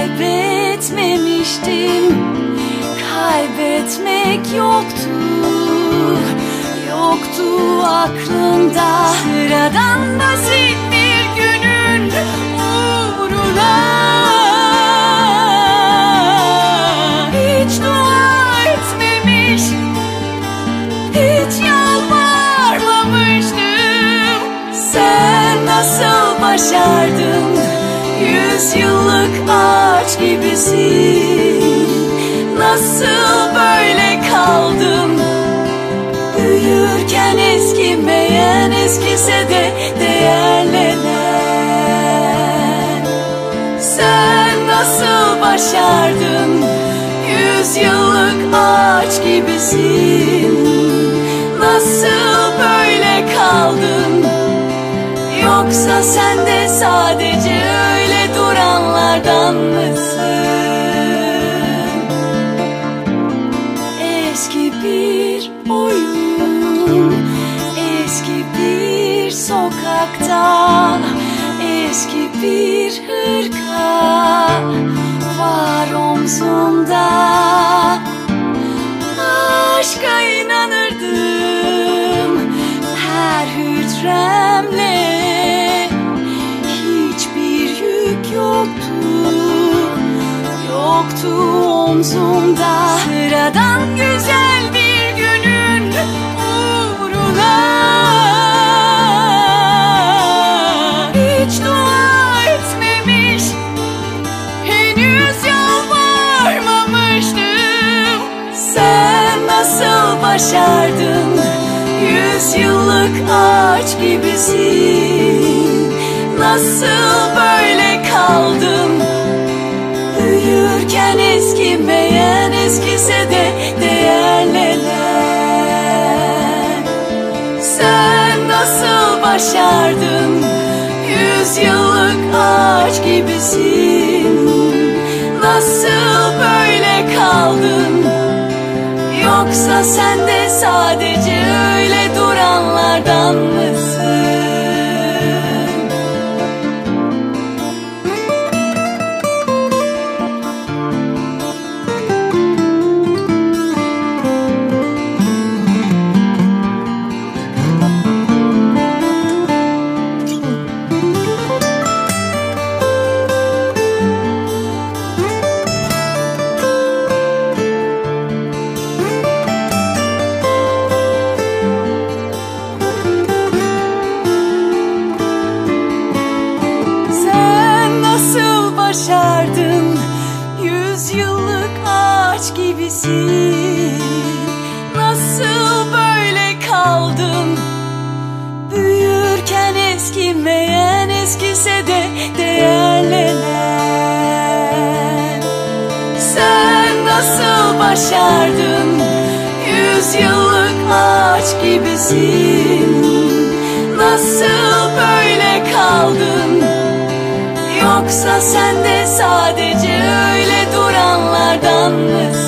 kaybetmemiştim. Kaybetmek yoktu, yoktu aklımda. Sıradan basit bir günün uğruna hiç dua etmemiş, hiç yalvarmamıştım. Sen nasıl başardın? 100 yıllık ağaç gibisin. Nasıl böyle kaldım? Büyürken eskimeyen, eskise de değerlenen. Sen nasıl başardın? 100 yıllık ağaç gibisin. Nasıl böyle kaldın? Yoksa sen de sadece öyle duranlardan mısın? Eski bir oyun, eski bir sokakta, eski bir hırka var omzumda. Aşka inanırdım her hücremle. Hiçbir yük yoktu, yoktu omzumda. Sıradan güzel bir günün uğruna hiç dua etmemiş, henüz yalvarmamıştım. Sen nasıl başardın? 100 yıllık ağaç gibisin. Nasıl böyle kaldım? Büyürken eskimeyen, eskise de değerlenen. Sen nasıl başardın? 100 yıllık ağaç gibisin. Nasıl böyle kaldın? Yoksa sen de sadece öyle duranlardan mısın? Başardın, 100 yıllık ağaç gibisin. Nasıl böyle kaldım? Büyürken eskimeyen, eskise de değerlenen. Sen nasıl başardın? 100 yıllık ağaç gibisin. Nasıl böyle kaldın? Yoksa sen de sadece öyle duranlardan mısın?